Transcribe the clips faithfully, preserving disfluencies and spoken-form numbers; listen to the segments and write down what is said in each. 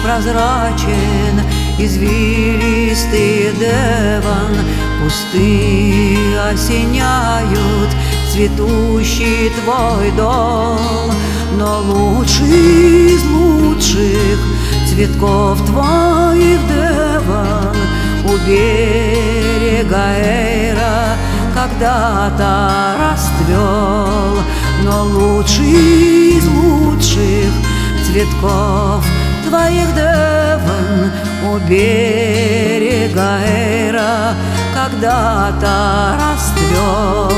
прозрачен, извилистый деван, кусты осеняют цветущий твой дом. Но лучший из лучших цветков твоих деван у берега Эйра когда-то расцвел. Но лучший из лучших цветков твоих деван у берега Эйра когда-то расцвел.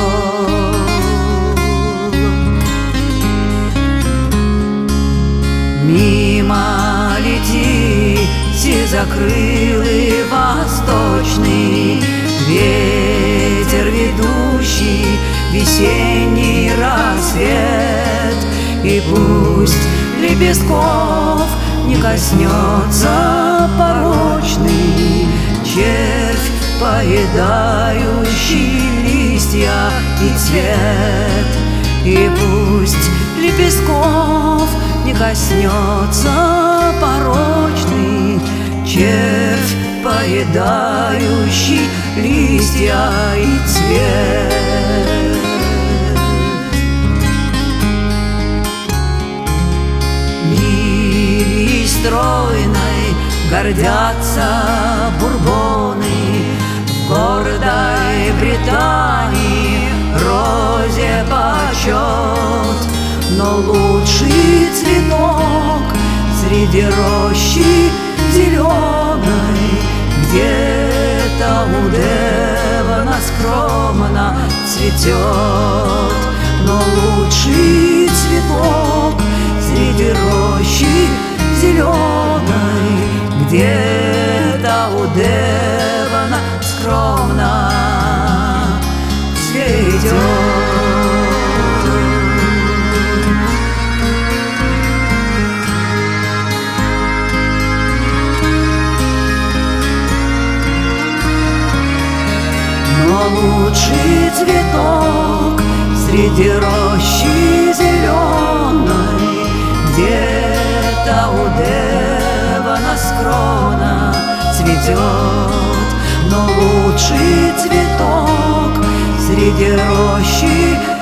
Мимо лети сизокрылый восточный ветер, ведущий весенний рассвет. И пусть лепестков не коснется порочный червь, поедающий листья и цвет. И пусть лепестков не коснется порочный червь, поедающий листья и цвет. Лилией стройной гордятся бурбоны, в гордой Британии розе почет. Но лучший цветок среди рощи зеленой где-то у девана скромно цветет. Но лучший цветок среди рощи зеленой где-то у девана скромно цветет. Но лучший цветок среди рощи зеленой где-то у девана скромно цветет. Но лучший цветок среди рощи